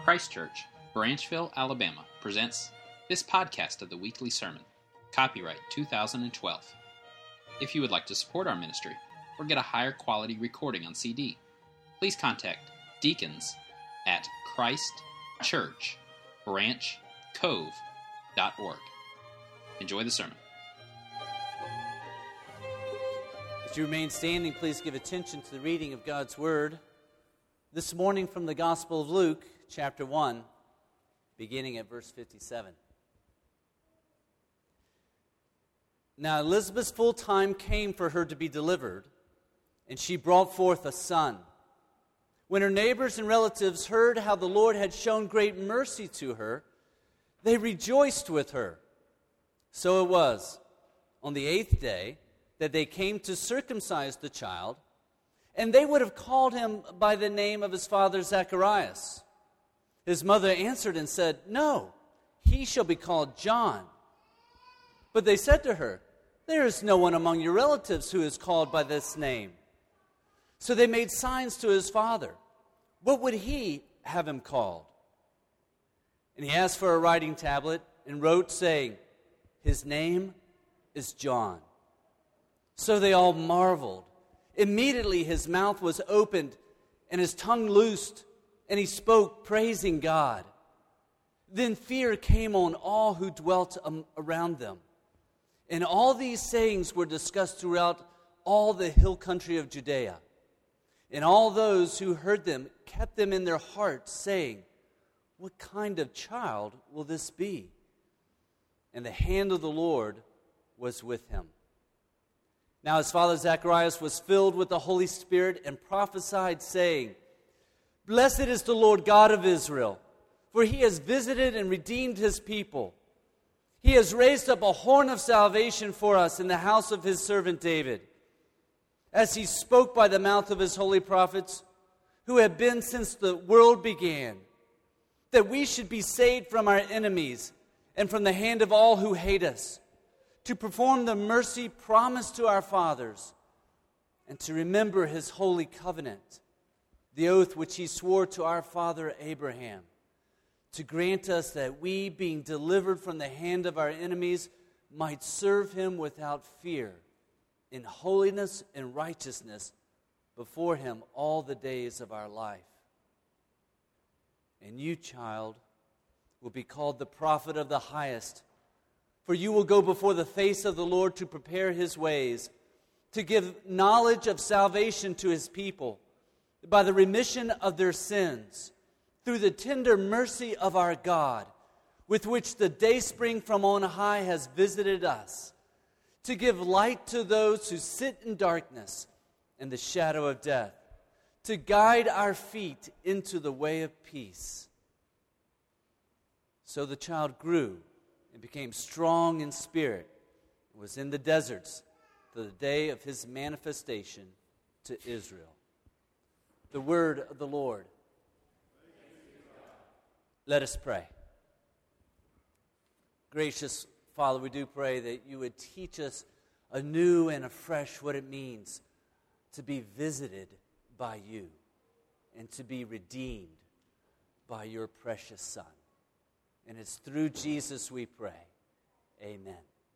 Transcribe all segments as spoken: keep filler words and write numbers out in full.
Christ Church, Branchville, Alabama, presents this podcast of the weekly sermon, copyright two thousand twelve. If you would like to support our ministry or get a higher quality recording on C D, please contact deacons at Christ Church Branch Cove dot org. Enjoy the sermon. As you remain standing, please give attention to the reading of God's Word. This morning from the Gospel of Luke, chapter one, beginning at verse fifty-seven. Now Elizabeth's full time came for her to be delivered, and she brought forth a son. When her neighbors and relatives heard how the Lord had shown great mercy to her, they rejoiced with her. So it was, on the eighth day, that they came to circumcise the child, and they would have called him by the name of his father Zacharias. His mother answered and said, "No, he shall be called John." But they said to her, "There is no one among your relatives who is called by this name." So they made signs to his father. What would he have him called? And he asked for a writing tablet and wrote, saying, "His name is John." So they all marveled. Immediately his mouth was opened and his tongue loosed, and he spoke, praising God. Then fear came on all who dwelt um, around them. And all these sayings were discussed throughout all the hill country of Judea. And all those who heard them kept them in their hearts, saying, "What kind of child will this be?" And the hand of the Lord was with him. Now his father Zacharias was filled with the Holy Spirit and prophesied, saying, "Blessed is the Lord God of Israel, for he has visited and redeemed his people. He has raised up a horn of salvation for us in the house of his servant David, as he spoke by the mouth of his holy prophets, who have been since the world began, that we should be saved from our enemies and from the hand of all who hate us, to perform the mercy promised to our fathers, and to remember his holy covenant, the oath which he swore to our father Abraham, to grant us that we, being delivered from the hand of our enemies, might serve him without fear, in holiness and righteousness before him all the days of our life. And you, child, will be called the prophet of the highest, for you will go before the face of the Lord to prepare his ways, to give knowledge of salvation to his people, by the remission of their sins, through the tender mercy of our God, with which the dayspring from on high has visited us, to give light to those who sit in darkness and the shadow of death, to guide our feet into the way of peace." So the child grew and became strong in spirit, and was in the deserts to the day of his manifestation to Israel. The word of the Lord. Let us pray. Gracious Father, we do pray that you would teach us anew and afresh what it means to be visited by you and to be redeemed by your precious Son. And it's through Jesus we pray. Amen.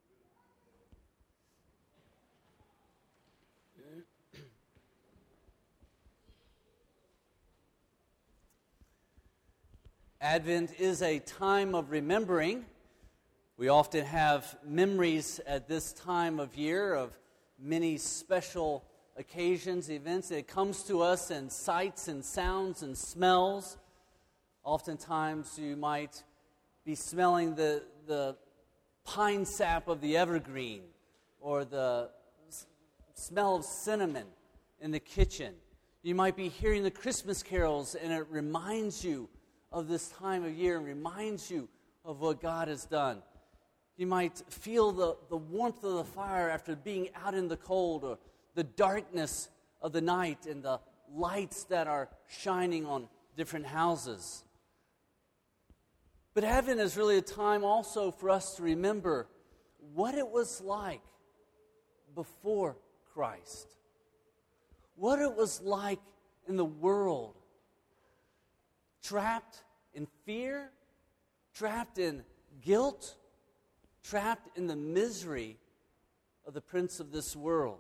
Advent is a time of remembering. We often have memories at this time of year of many special occasions, events. It comes to us in sights and sounds and smells. Oftentimes you might be smelling the, the pine sap of the evergreen, or the s- smell of cinnamon in the kitchen. You might be hearing the Christmas carols, and it reminds you of this time of year and reminds you of what God has done. You might feel the, the warmth of the fire after being out in the cold, or the darkness of the night and the lights that are shining on different houses. But Advent is really a time also for us to remember what it was like before Christ. What it was like in the world, trapped in fear, trapped in guilt, trapped in the misery of the prince of this world.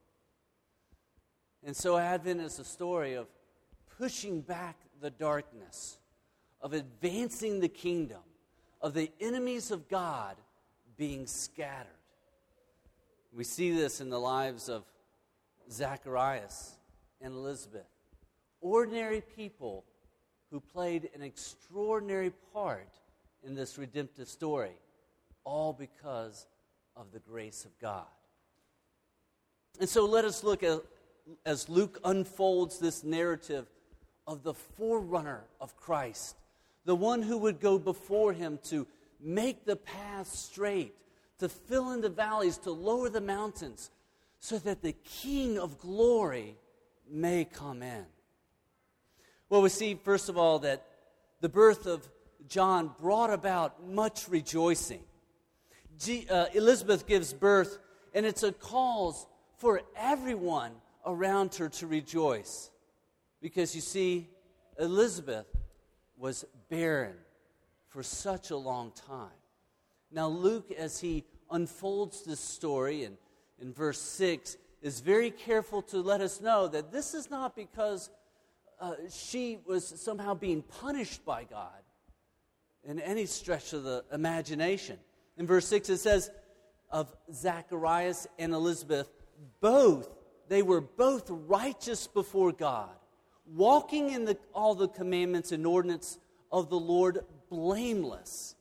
And so Advent is a story of pushing back the darkness, of advancing the kingdom, of the enemies of God being scattered. We see this in the lives of Zacharias and Elizabeth, ordinary people who played an extraordinary part in this redemptive story, all because of the grace of God. And so let us look at, as Luke unfolds this narrative of the forerunner of Christ, the one who would go before him to make the path straight, to fill in the valleys, to lower the mountains, so that the King of glory may come in. Well, we see, first of all, that the birth of John brought about much rejoicing. G- uh, Elizabeth gives birth, and it's a cause for everyone around her to rejoice. Because you see, Elizabeth was barren for such a long time. Now Luke, as he unfolds this story in, in verse six, is very careful to let us know that this is not because uh, she was somehow being punished by God in any stretch of the imagination. In verse six it says of Zacharias and Elizabeth, both, they were both righteous before God, walking in the, all the commandments and ordinance of the Lord blameless.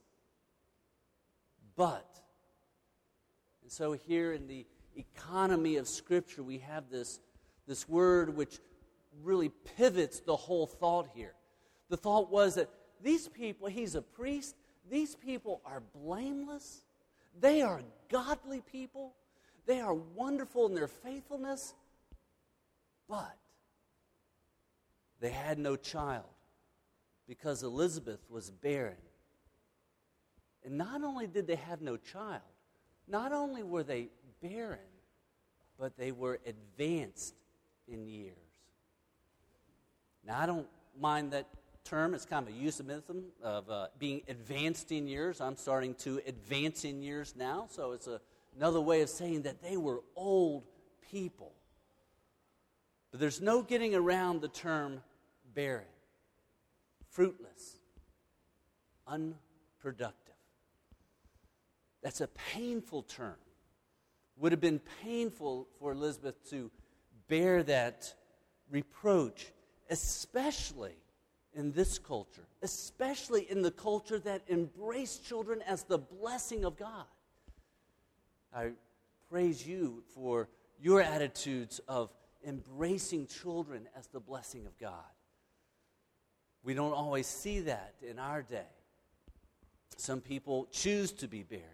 But, and so here in the economy of Scripture, we have this, this word which really pivots the whole thought here. The thought was that these people, he's a priest, these people are blameless. They are godly people. They are wonderful in their faithfulness. But they had no child because Elizabeth was barren. And not only did they have no child, not only were they barren, but they were advanced in years. Now, I don't mind that term. It's kind of a euphemism of uh, being advanced in years. I'm starting to advance in years now, so it's a, another way of saying that they were old people. But there's no getting around the term barren, fruitless, unproductive. That's a painful term. Would have been painful for Elizabeth to bear that reproach, especially in this culture, especially in the culture that embraced children as the blessing of God. I praise you for your attitudes of embracing children as the blessing of God. We don't always see that in our day. Some people choose to be barren.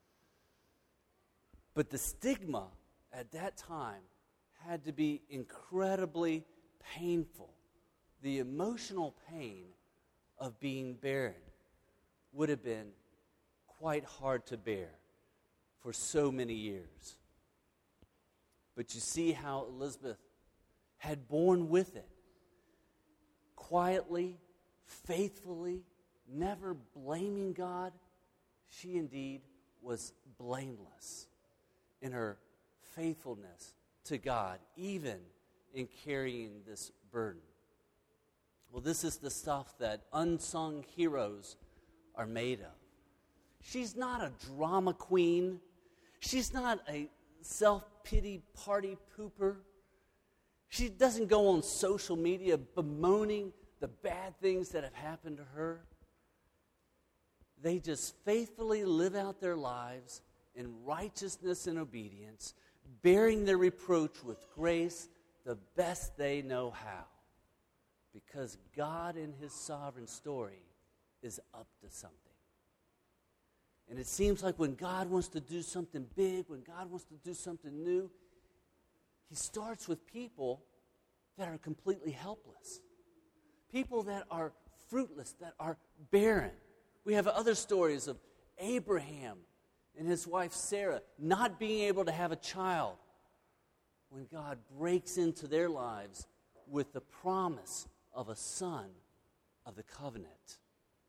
But the stigma at that time had to be incredibly painful. The emotional pain of being barren would have been quite hard to bear for so many years. But you see how Elizabeth had borne with it, quietly, faithfully, never blaming God. She indeed was blameless in her faithfulness to God, even in carrying this burden. Well, this is the stuff that unsung heroes are made of. She's not a drama queen. She's not a self-pity party pooper. She doesn't go on social media bemoaning the bad things that have happened to her. They just faithfully live out their lives in righteousness and obedience, bearing their reproach with grace the best they know how. Because God in His sovereign story is up to something. And it seems like when God wants to do something big, when God wants to do something new, He starts with people that are completely helpless. People that are fruitless, that are barren. We have other stories of Abraham and his wife Sarah not being able to have a child when God breaks into their lives with the promise of a son of the covenant.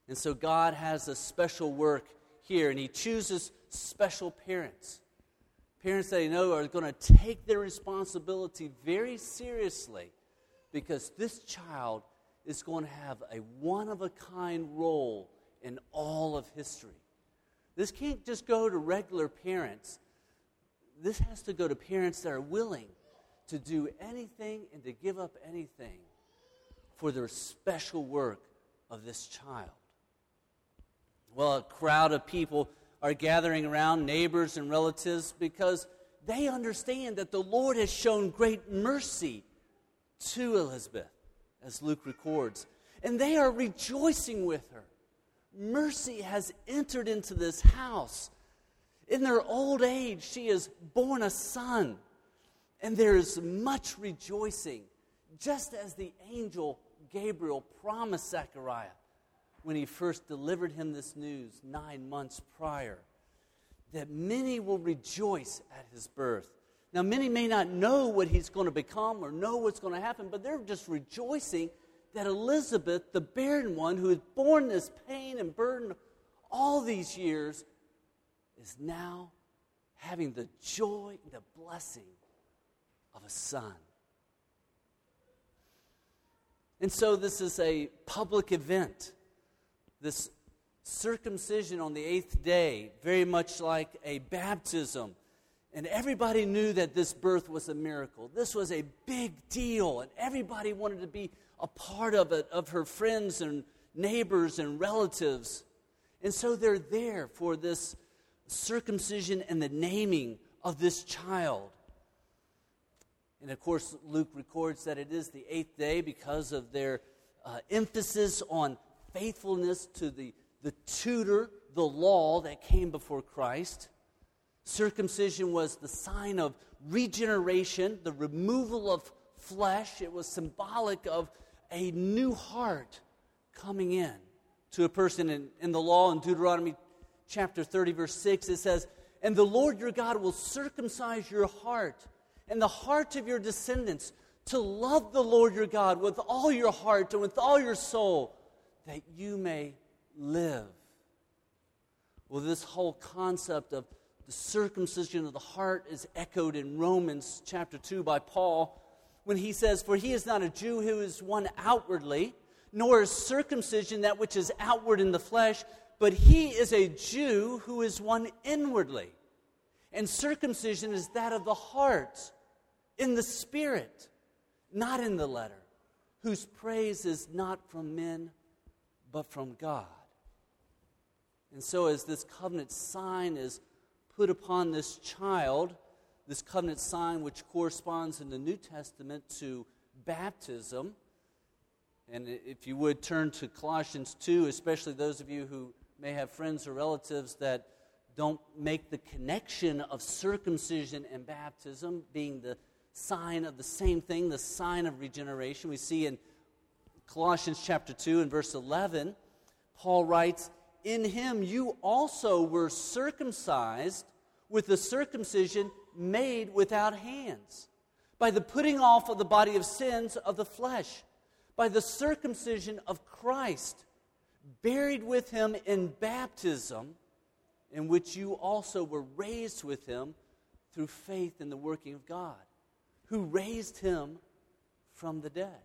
And so God has a special work here, and he chooses special parents. Parents that he knows are going to take their responsibility very seriously, because this child is going to have a one-of-a-kind role in all of history. This can't just go to regular parents. This has to go to parents that are willing to do anything and to give up anything for the special work of this child. Well, a crowd of people are gathering around, neighbors and relatives, because they understand that the Lord has shown great mercy to Elizabeth, as Luke records. And they are rejoicing with her. Mercy has entered into this house. In their old age, she has borne a son. And there is much rejoicing, just as the angel Gabriel promised Zechariah when he first delivered him this news nine months prior, that many will rejoice at his birth. Now, many may not know what he's going to become or know what's going to happen, but they're just rejoicing that Elizabeth, the barren one who has borne this pain and burden all these years, is now having the joy and the blessing of a son. And so this is a public event. This circumcision on the eighth day, very much like a baptism. And everybody knew that this birth was a miracle. This was a big deal, and everybody wanted to be a part of it, of her friends and neighbors and relatives. And so they're there for this circumcision and the naming of this child. And of course, Luke records that it is the eighth day because of their uh, emphasis on faithfulness to the, the tutor, the law that came before Christ. Circumcision was the sign of regeneration, the removal of flesh. It was symbolic of a new heart coming in to a person. In, in the law, in Deuteronomy chapter thirty, verse six, it says, "And the Lord your God will circumcise your heart and the heart of your descendants to love the Lord your God with all your heart and with all your soul, that you may live." Well, this whole concept of the circumcision of the heart is echoed in Romans chapter two by Paul when he says, "For he is not a Jew who is one outwardly, nor is circumcision that which is outward in the flesh, but he is a Jew who is one inwardly. And circumcision is that of the heart, in the spirit, not in the letter, whose praise is not from men, but from God." And so as this covenant sign is put upon this child, this covenant sign which corresponds in the New Testament to baptism, and if you would turn to Colossians two, especially those of you who may have friends or relatives that don't make the connection of circumcision and baptism being the sign of the same thing, the sign of regeneration. We see in Colossians chapter two and verse eleven, Paul writes, "In him you also were circumcised with the circumcision made without hands, by the putting off of the body of sins of the flesh, by the circumcision of Christ, buried with him in baptism, in which you also were raised with him through faith in the working of God, who raised him from the dead."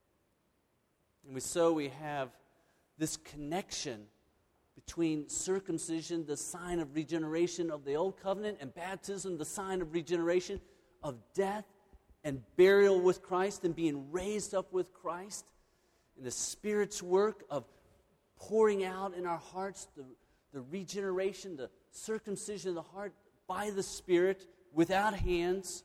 And we, so we have this connection between circumcision, the sign of regeneration of the old covenant, and baptism, the sign of regeneration of death and burial with Christ and being raised up with Christ, and the Spirit's work of pouring out in our hearts the, the regeneration, the circumcision of the heart by the Spirit without hands.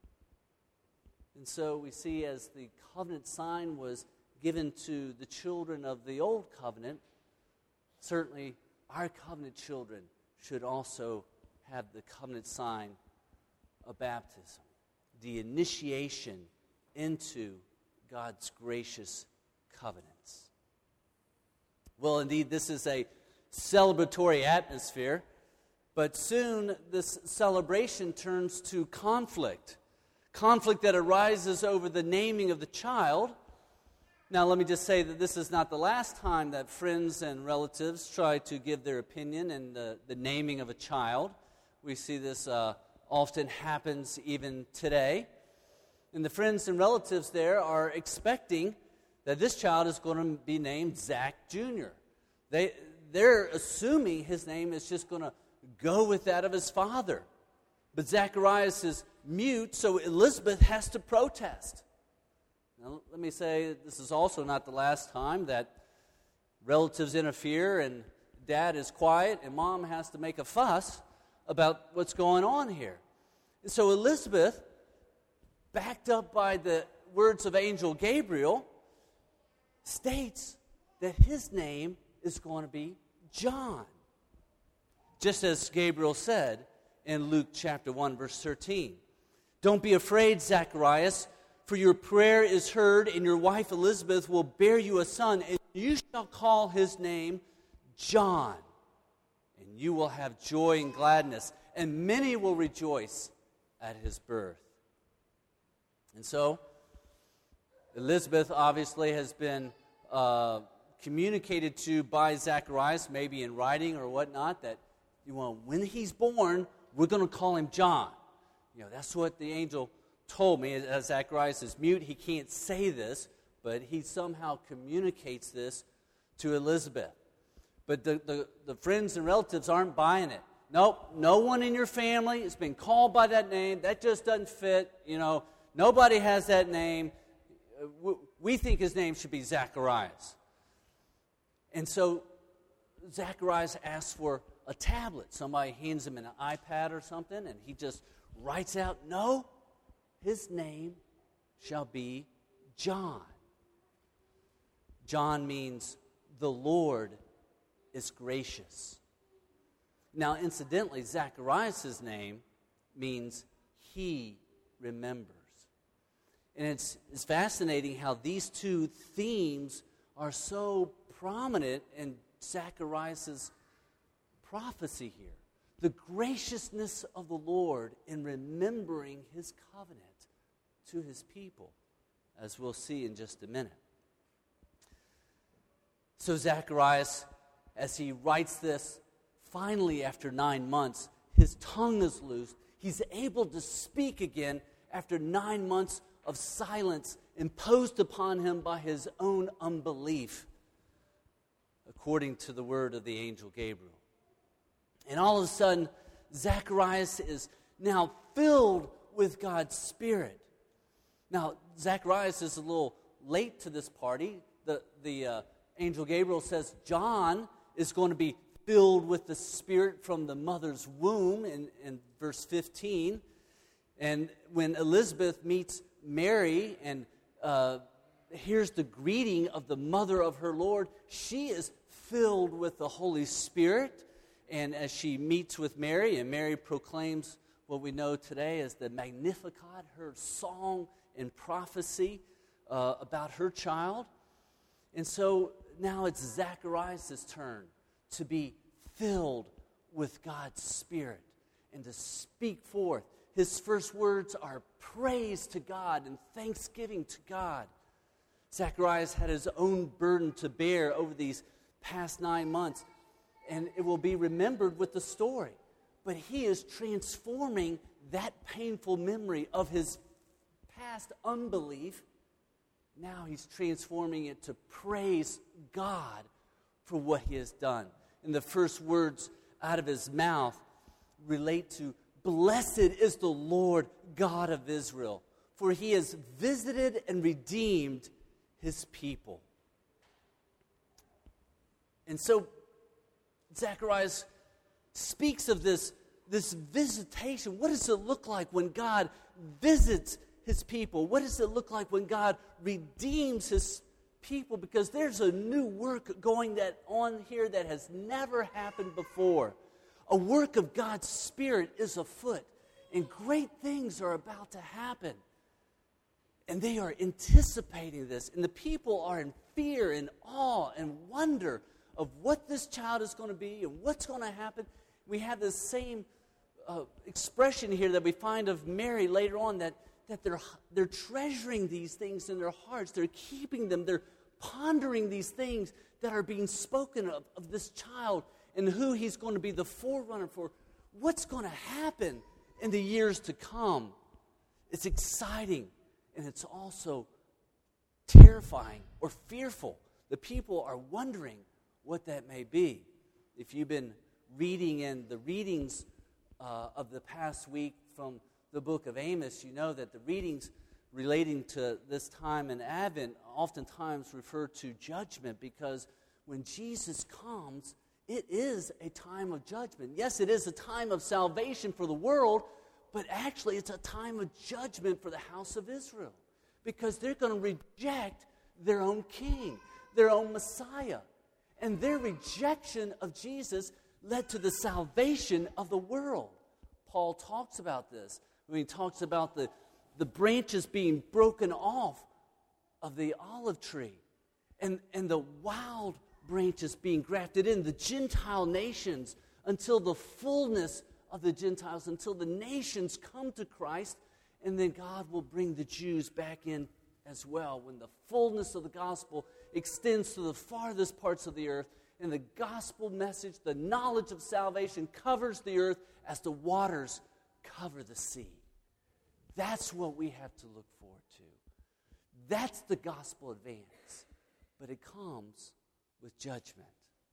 And so we see as the covenant sign was given to the children of the old covenant, certainly our covenant children should also have the covenant sign of baptism, the initiation into God's gracious covenants. Well, indeed, this is a celebratory atmosphere, but soon this celebration turns to conflict. Conflict that arises over the naming of the child. Now, let me just say that this is not the last time that friends and relatives try to give their opinion in the, the naming of a child. We see this uh, often happens even today. And the friends and relatives there are expecting that this child is going to be named Zach Junior They, they're assuming his name is just going to go with that of his father. But Zacharias is mute, so Elizabeth has to protest. Now, let me say, this is also not the last time that relatives interfere and dad is quiet and mom has to make a fuss about what's going on here. And so Elizabeth, backed up by the words of Angel Gabriel, states that his name is going to be John. Just as Gabriel said in Luke chapter one, verse thirteen. Don't be afraid, Zacharias, for your prayer is heard, and your wife Elizabeth will bear you a son, and you shall call his name John. And you will have joy and gladness, and many will rejoice at his birth. And so, Elizabeth obviously has been uh, communicated to by Zacharias, maybe in writing or whatnot, that you know, when he's born, we're going to call him John. You know, that's what the angel told me. As Zacharias is mute, he can't say this, but he somehow communicates this to Elizabeth. But the, the, the friends and relatives aren't buying it. Nope, no one in your family has been called by that name. That just doesn't fit. You know, nobody has that name. We think his name should be Zacharias. And so Zacharias asks for a tablet. Somebody hands him an iPad or something, and he just writes out, no, his name shall be John. John means the Lord is gracious. Now, incidentally, Zacharias' name means he remembers. And it's, it's fascinating how these two themes are so prominent in Zacharias' prophecy here. The graciousness of the Lord in remembering his covenant to his people, as we'll see in just a minute. So Zacharias, as he writes this, finally after nine months, his tongue is loosed. He's able to speak again after nine months of silence imposed upon him by his own unbelief, according to the word of the angel Gabriel. And all of a sudden, Zacharias is now filled with God's Spirit. Now, Zacharias is a little late to this party. The, the uh, angel Gabriel says John is going to be filled with the Spirit from the mother's womb in, in verse fifteen. And when Elizabeth meets Mary and uh, hears the greeting of the mother of her Lord, she is filled with the Holy Spirit. And as she meets with Mary, and Mary proclaims what we know today as the Magnificat, her song and prophecy uh, about her child. And so now it's Zacharias' turn to be filled with God's Spirit and to speak forth. His first words are praise to God and thanksgiving to God. Zacharias had his own burden to bear over these past nine months. And it will be remembered with the story. But he is transforming that painful memory of his past unbelief. Now he's transforming it to praise God for what he has done. And the first words out of his mouth relate to, "Blessed is the Lord God of Israel, for he has visited and redeemed his people." And so Zacharias speaks of this, this visitation. What does it look like when God visits his people? What does it look like when God redeems his people? Because there's a new work going that on here that has never happened before. A work of God's Spirit is afoot, and great things are about to happen. And they are anticipating this, and the people are in fear and awe and wonder of what this child is going to be and what's going to happen. We have this same uh, expression here that we find of Mary later on, that, that they're, they're treasuring these things in their hearts. They're keeping them. They're pondering these things that are being spoken of, of this child and who he's going to be the forerunner for. What's going to happen in the years to come? It's exciting, and it's also terrifying or fearful. The people are wondering what that may be. If you've been reading in the readings uh, of the past week from the book of Amos, you know that the readings relating to this time in Advent oftentimes refer to judgment, because when Jesus comes, it is a time of judgment. Yes, it is a time of salvation for the world, but actually it's a time of judgment for the house of Israel, because they're going to reject their own king, their own Messiah. And their rejection of Jesus led to the salvation of the world. Paul talks about this when he talks about the, the branches being broken off of the olive tree and, and the wild branches being grafted in, the Gentile nations, until the fullness of the Gentiles, until the nations come to Christ, and then God will bring the Jews back in as well, when the fullness of the gospel extends to the farthest parts of the earth, and the gospel message, the knowledge of salvation, covers the earth as the waters cover the sea. That's what we have to look forward to. That's the gospel advance. But it comes with judgment.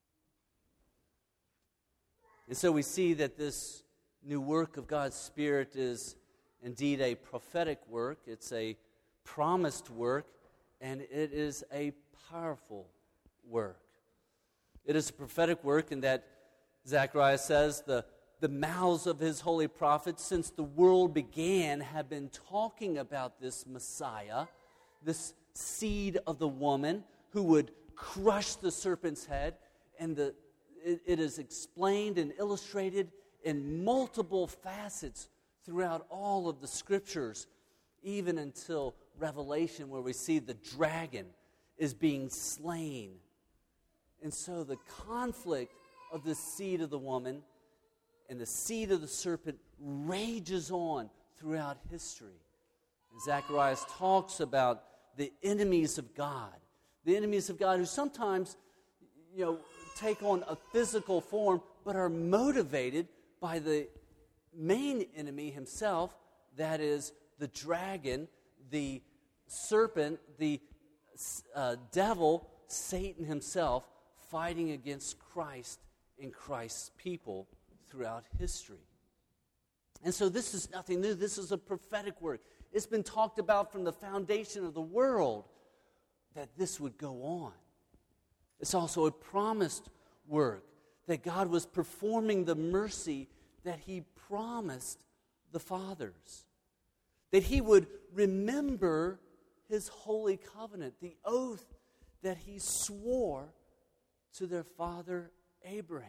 And so we see that this new work of God's Spirit is indeed a prophetic work. It's a promised work, and it is a powerful work. It is a prophetic work in that Zechariah says the, the mouths of his holy prophets since the world began have been talking about this Messiah, this seed of the woman who would crush the serpent's head. And the, it, it is explained and illustrated in multiple facets throughout all of the Scriptures, even until Revelation, where we see the dragon is being slain. And so the conflict of the seed of the woman and the seed of the serpent rages on throughout history. And Zacharias talks about the enemies of God, the enemies of God who sometimes, you know, take on a physical form, but are motivated by the main enemy himself, that is the dragon, the serpent, the uh, devil, Satan himself, fighting against Christ and Christ's people throughout history. And so this is nothing new. This is a prophetic work. It's been talked about from the foundation of the world that this would go on. It's also a promised work, that God was performing the mercy that He promised the fathers, that He would remember His holy covenant, the oath that He swore to their father Abraham.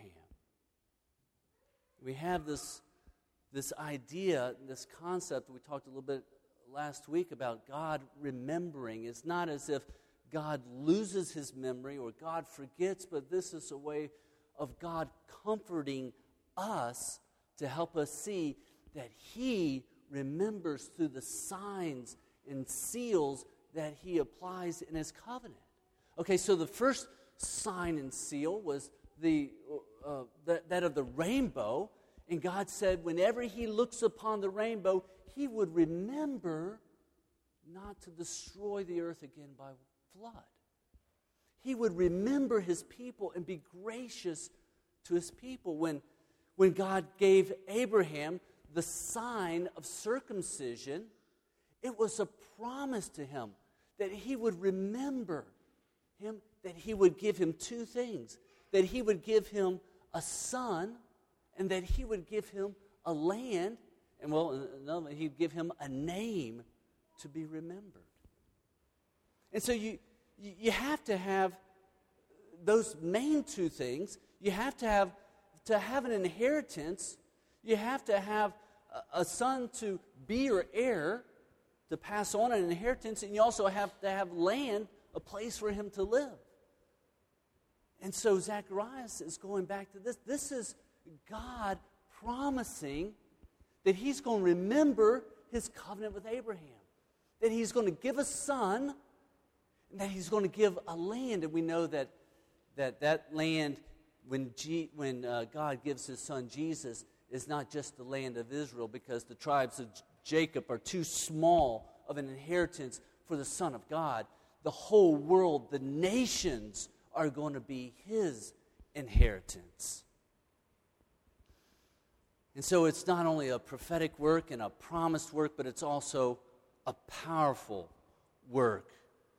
We have this, this idea, this concept that we talked a little bit last week about God remembering. It's not as if God loses His memory or God forgets, but this is a way of God comforting us to help us see that He remembers through the signs and seals that He applies in His covenant. Okay, so the first sign and seal was the uh, that, that of the rainbow, and God said whenever He looks upon the rainbow, He would remember not to destroy the earth again by flood. He would remember His people and be gracious to His people. When, when God gave Abraham the sign of circumcision, it was a promise to him that He would remember him, that He would give him two things, that He would give him a son, and that He would give him a land, and well, another, He'd give him a name to be remembered. And so you you have to have those main two things. You have to have to have an inheritance. You have to have a, a son to be your heir, to pass on an inheritance, and you also have to have land, a place for him to live. And so Zacharias is going back to this. This is God promising that He's going to remember His covenant with Abraham, that He's going to give a son, and that he's going to give a land. And we know that that, that land, when, G, when uh, God gives his son Jesus, is not just the land of Israel, because the tribes of Jacob are too small of an inheritance for the Son of God. The whole world, the nations, are going to be his inheritance. And so it's not only a prophetic work and a promised work, but it's also a powerful work.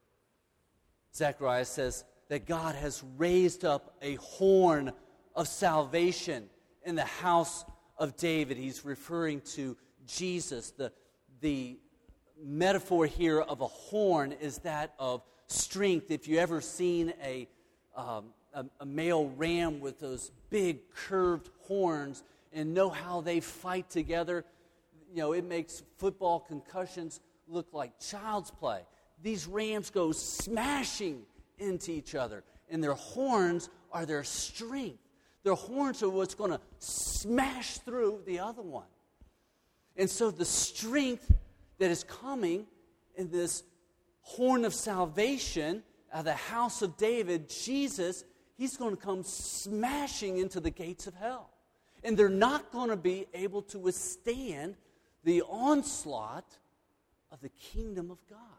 Zechariah says that God has raised up a horn of salvation in the house of David. He's referring to Jesus. The, the metaphor here of a horn is that of strength. If you ever seen a, um, a, a male ram with those big curved horns and know how they fight together, you know, it makes football concussions look like child's play. These rams go smashing into each other, and their horns are their strength. Their horns are what's going to smash through the other one. And so the strength that is coming in this horn of salvation out of the house of David, Jesus, he's going to come smashing into the gates of hell. And they're not going to be able to withstand the onslaught of the kingdom of God.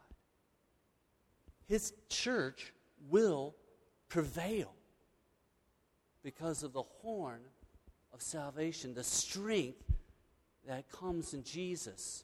His church will prevail because of the horn of salvation, the strength that comes in Jesus.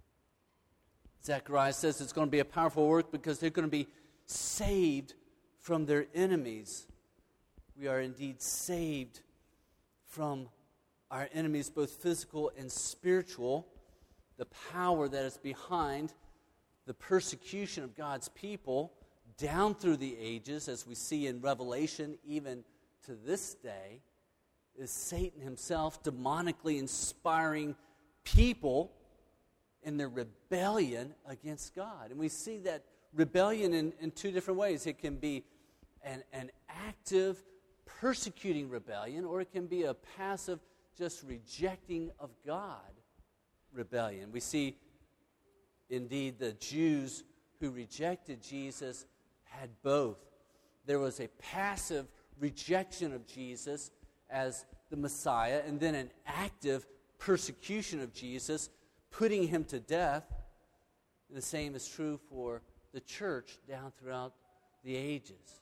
Zechariah says it's going to be a powerful work because they're going to be saved from their enemies. We are indeed saved from our enemies, both physical and spiritual. The power that is behind the persecution of God's people down through the ages, as we see in Revelation, even to this day, is Satan himself demonically inspiring people in their rebellion against God. And we see that rebellion in, in two different ways. It can be an, an active, persecuting rebellion, or it can be a passive, just rejecting of God rebellion. We see, indeed, the Jews who rejected Jesus had both. There was a passive rejection of Jesus as the Messiah, and then an active persecution of Jesus, putting him to death. And the same is true for the church down throughout the ages.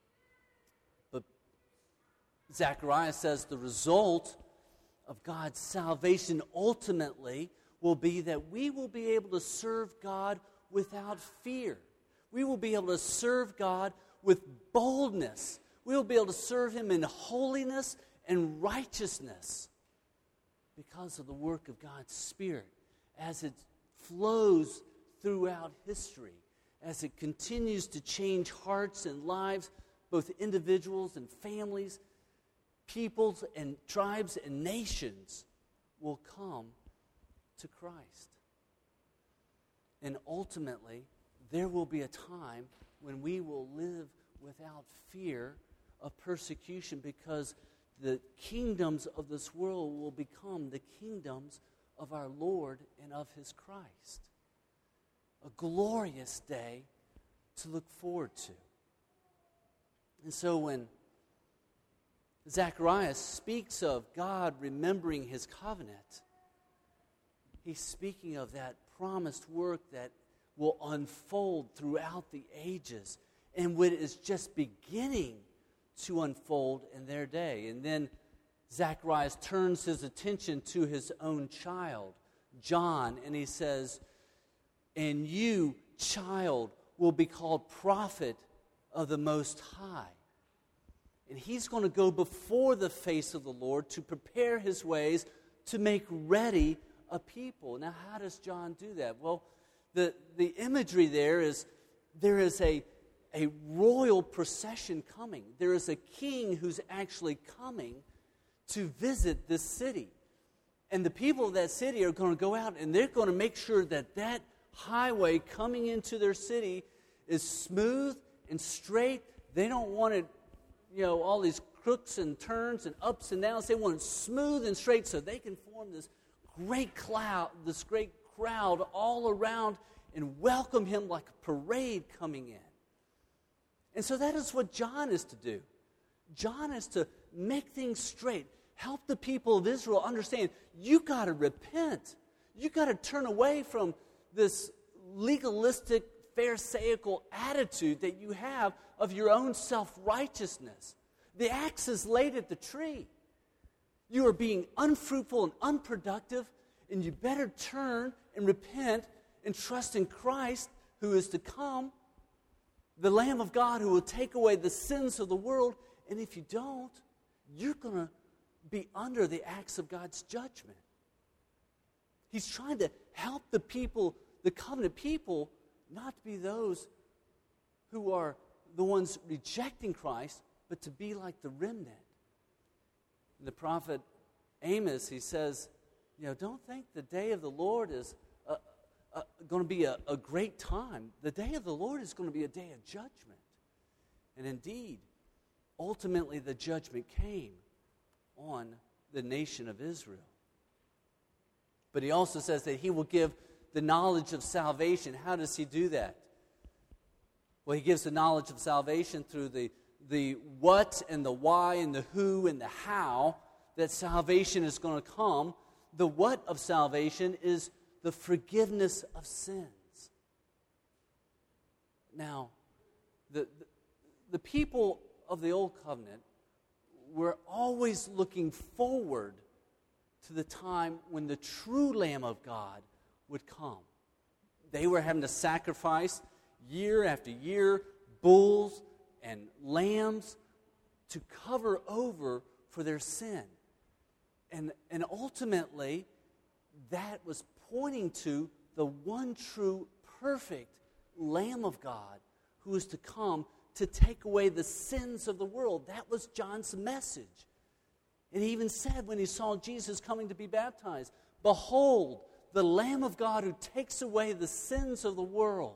But Zechariah says the result of God's salvation ultimately will be that we will be able to serve God without fear. We will be able to serve God with boldness. We will be able to serve him in holiness and righteousness because of the work of God's Spirit as it flows throughout history, as it continues to change hearts and lives, both individuals and families. Peoples and tribes and nations will come to Christ. And ultimately, there will be a time when we will live without fear of persecution, because the kingdoms of this world will become the kingdoms of our Lord and of his Christ. A glorious day to look forward to. And so when Zechariah speaks of God remembering his covenant, he's speaking of that promised work that will unfold throughout the ages, and what is just beginning to unfold in their day. And then Zechariah turns his attention to his own child, John, and he says, "And you, child, will be called prophet of the Most High." And he's going to go before the face of the Lord to prepare his ways, to make ready a people. Now, how does John do that? Well, the, the imagery there is there is a, a royal procession coming. There is a king who's actually coming to visit this city. And the people of that city are going to go out, and they're going to make sure that that highway coming into their city is smooth and straight. They don't want it, you know, all these crooks and turns and ups and downs. They want it smooth and straight so they can form this great cloud, this great crowd all around and welcome him like a parade coming in. And so that is what John is to do. John is to make things straight, help the people of Israel understand, you got to repent. You got to turn away from this legalistic, pharisaical attitude that you have of your own self-righteousness. The axe is laid at the tree. You are being unfruitful and unproductive, and you better turn and repent and trust in Christ who is to come, the Lamb of God who will take away the sins of the world. And if you don't, you're going to be under the axe of God's judgment. He's trying to help the people, the covenant people, not to be those who are the ones rejecting Christ, but to be like the remnant. The prophet Amos, he says, you know, don't think the day of the Lord is uh, uh, going to be a, a great time. The day of the Lord is going to be a day of judgment. And indeed, ultimately the judgment came on the nation of Israel. But he also says that he will give the knowledge of salvation. How does he do that? Well, he gives the knowledge of salvation through the, the what and the why and the who and the how that salvation is going to come. The what of salvation is the forgiveness of sins. Now, the, the, the people of the Old Covenant were always looking forward to the time when the true Lamb of God would come. They were having to sacrifice year after year bulls and lambs to cover over for their sin. And, and ultimately, that was pointing to the one true, perfect Lamb of God who was to come to take away the sins of the world. That was John's message. And he even said when he saw Jesus coming to be baptized, behold, the Lamb of God who takes away the sins of the world.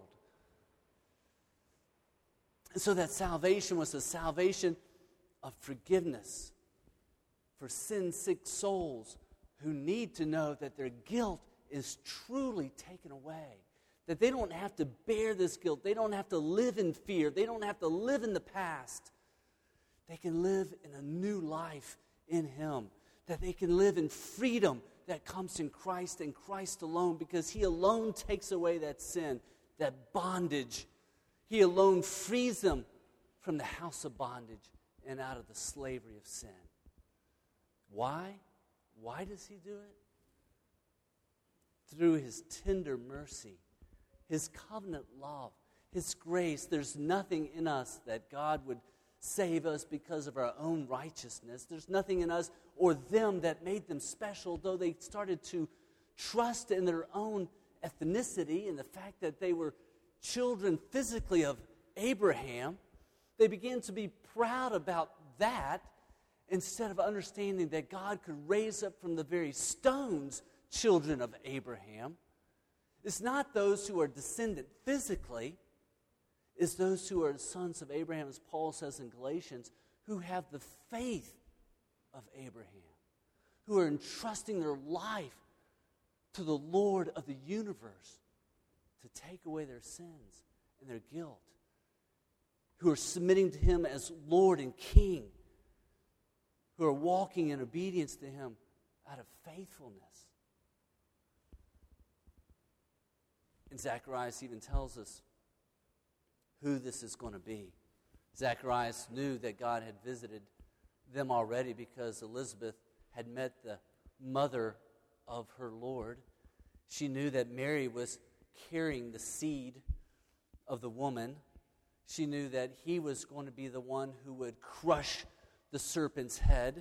And so that salvation was a salvation of forgiveness for sin-sick souls who need to know that their guilt is truly taken away. That they don't have to bear this guilt. They don't have to live in fear. They don't have to live in the past. They can live in a new life in Him. That they can live in freedom that comes in Christ and Christ alone, because He alone takes away that sin, that bondage. He alone frees them from the house of bondage and out of the slavery of sin. Why? Why does He do it? Through His tender mercy, His covenant love, His grace. There's nothing in us that God would save us because of our own righteousness. There's nothing in us or them that made them special, though they started to trust in their own ethnicity and the fact that they were children physically of Abraham. They began to be proud about that instead of understanding that God could raise up from the very stones children of Abraham. It's not those who are descendant physically. It's those who are sons of Abraham, as Paul says in Galatians, who have the faith of Abraham, who are entrusting their life to the Lord of the universe to take away their sins and their guilt, who are submitting to Him as Lord and King, who are walking in obedience to Him out of faithfulness. And Zacharias even tells us who this is going to be. Zacharias knew that God had visited them already because Elizabeth had met the mother of her Lord. She knew that Mary was carrying the seed of the woman. She knew that he was going to be the one who would crush the serpent's head.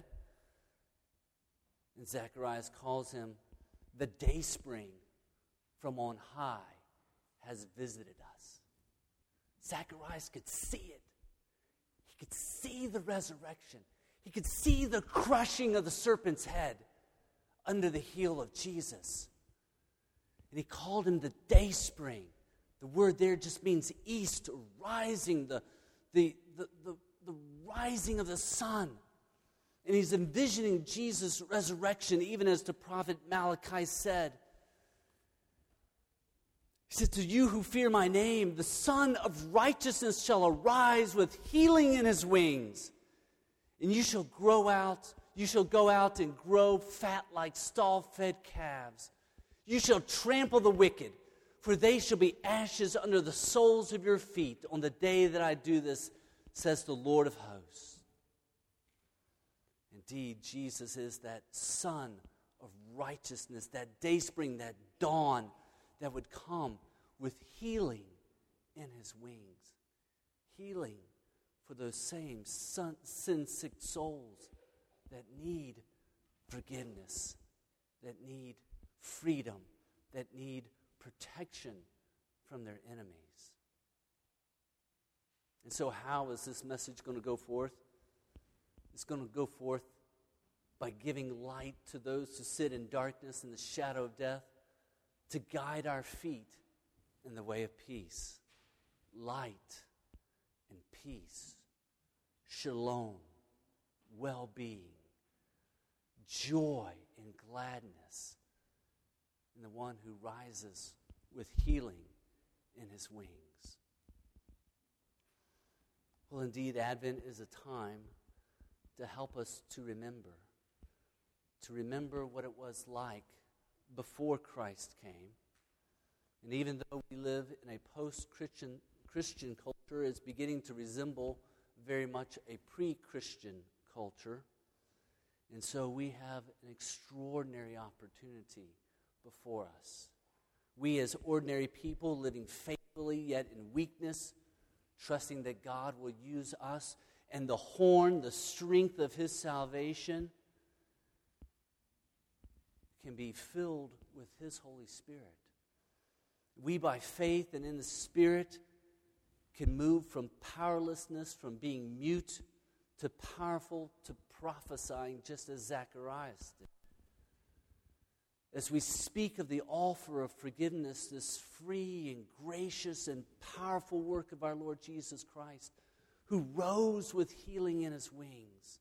And Zacharias calls him the dayspring from on high has visited us. Zacharias could see it. He could see the resurrection. He could see the crushing of the serpent's head under the heel of Jesus. And he called him the dayspring. The word there just means east, rising, the, the, the, the, the rising of the sun. And he's envisioning Jesus' resurrection, even as the prophet Malachi said, He said, to you who fear my name, the Son of Righteousness shall arise with healing in his wings. And you shall grow out, you shall go out and grow fat like stall-fed calves. You shall trample the wicked, for they shall be ashes under the soles of your feet on the day that I do this, says the Lord of hosts. Indeed, Jesus is that Son of righteousness, that dayspring, that dawn that would come with healing in his wings. Healing for those same sin-sick souls that need forgiveness, that need freedom, that need protection from their enemies. And so how is this message going to go forth? It's going to go forth by giving light to those who sit in darkness and the shadow of death, to guide our feet in the way of peace. Light and peace, shalom, well-being, joy and gladness in the one who rises with healing in his wings. Well, indeed, Advent is a time to help us to remember, to remember what it was like before Christ came. And even though we live in a post-Christian Christian culture, it's beginning to resemble very much a pre-Christian culture. And so we have an extraordinary opportunity before us. We as ordinary people living faithfully yet in weakness, trusting that God will use us and the horn, the strength of his salvation can be filled with his Holy Spirit. We, by faith and in the Spirit, can move from powerlessness, from being mute to powerful, to prophesying, just as Zacharias did. As we speak of the offer of forgiveness, this free and gracious and powerful work of our Lord Jesus Christ, who rose with healing in his wings,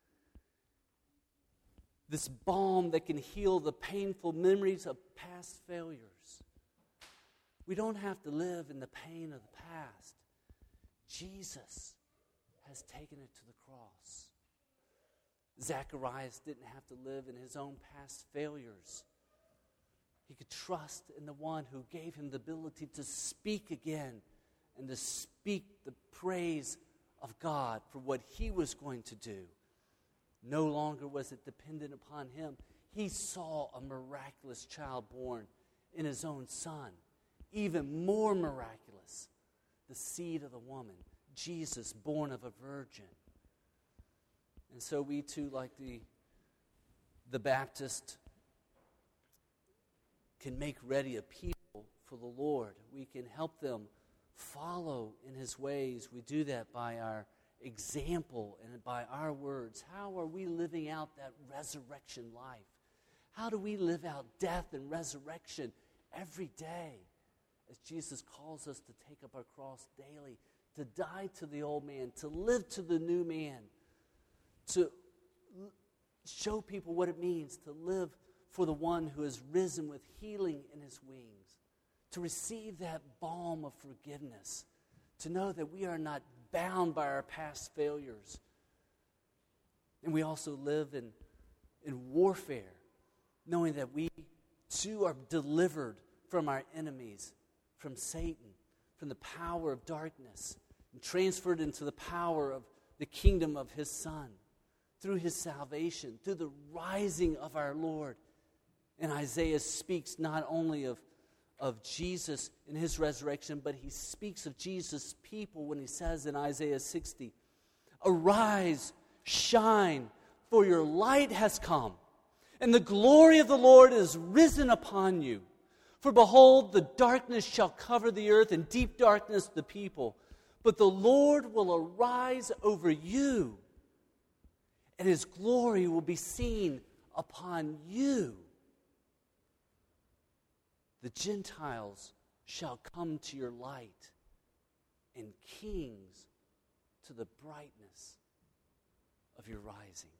this balm that can heal the painful memories of past failures. We don't have to live in the pain of the past. Jesus has taken it to the cross. Zacharias didn't have to live in his own past failures. He could trust in the one who gave him the ability to speak again and to speak the praise of God for what he was going to do. No longer was it dependent upon him. He saw a miraculous child born in his own son. Even more miraculous, the seed of the woman, Jesus, born of a virgin. And so we too, like the, the Baptist, can make ready a people for the Lord. We can help them follow in his ways. We do that by our example and by our words. How are we living out that resurrection life? How do we live out death and resurrection every day? As Jesus calls us to take up our cross daily, to die to the old man, to live to the new man, to show people what it means to live for the one who has risen with healing in his wings, to receive that balm of forgiveness, to know that we are not bound by our past failures. And we also live in, in warfare, knowing that we too are delivered from our enemies, from Satan, from the power of darkness, and transferred into the power of the kingdom of his Son, through his salvation, through the rising of our Lord. And Isaiah speaks not only of, of Jesus and his resurrection, but he speaks of Jesus' people when he says in Isaiah sixty, "Arise, shine, for your light has come, and the glory of the Lord is risen upon you. For behold, the darkness shall cover the earth, and deep darkness the people. But the Lord will arise over you, and his glory will be seen upon you. The Gentiles shall come to your light, and kings to the brightness of your rising."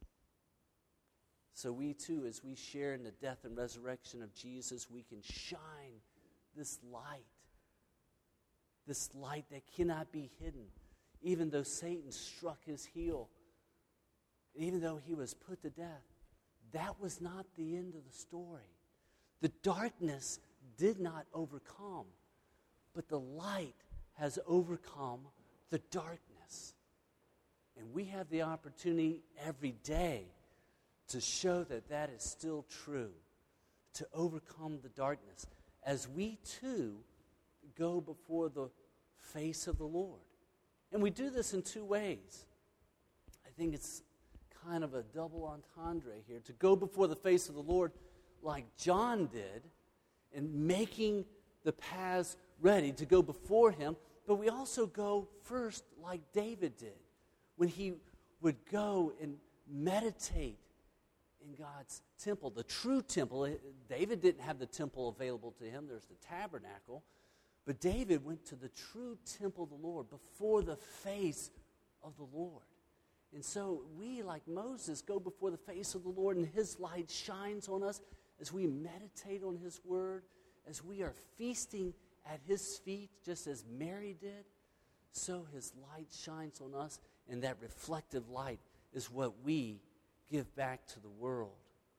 So we too, as we share in the death and resurrection of Jesus, we can shine this light, this light that cannot be hidden, even though Satan struck his heel, even though he was put to death. That was not the end of the story. The darkness did not overcome, but the light has overcome the darkness. And we have the opportunity every day to show that that is still true, to overcome the darkness, as we too go before the face of the Lord. And we do this in two ways. I think it's kind of a double entendre here, to go before the face of the Lord like John did, and making the paths ready to go before him, but we also go first like David did, when he would go and meditate in God's temple, the true temple. David didn't have the temple available to him. There's the tabernacle. But David went to the true temple of the Lord, before the face of the Lord. And so we, like Moses, go before the face of the Lord, and his light shines on us as we meditate on his word, as we are feasting at his feet, just as Mary did. So his light shines on us, and that reflective light is what we give back to the world.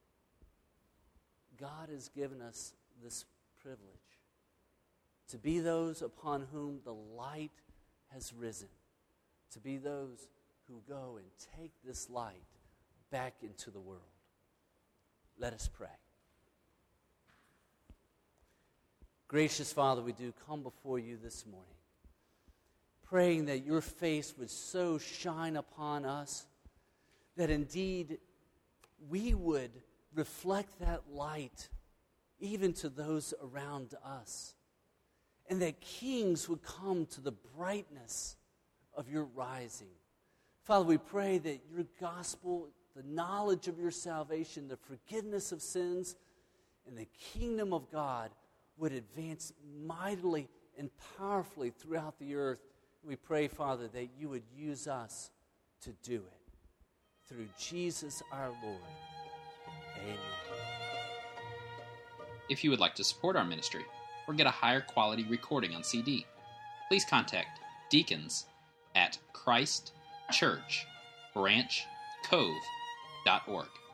God has given us this privilege to be those upon whom the light has risen, to be those who go and take this light back into the world. Let us pray. Gracious Father, we do come before you this morning, praying that your face would so shine upon us that indeed we would reflect that light even to those around us, and that kings would come to the brightness of your rising. Father, we pray that your gospel, the knowledge of your salvation, the forgiveness of sins, and the kingdom of God would advance mightily and powerfully throughout the earth. We pray, Father, that you would use us to do it. Through Jesus our Lord. Amen. If you would like to support our ministry or get a higher quality recording on C D, please contact deacons at Christ Church Branch Cove dot org.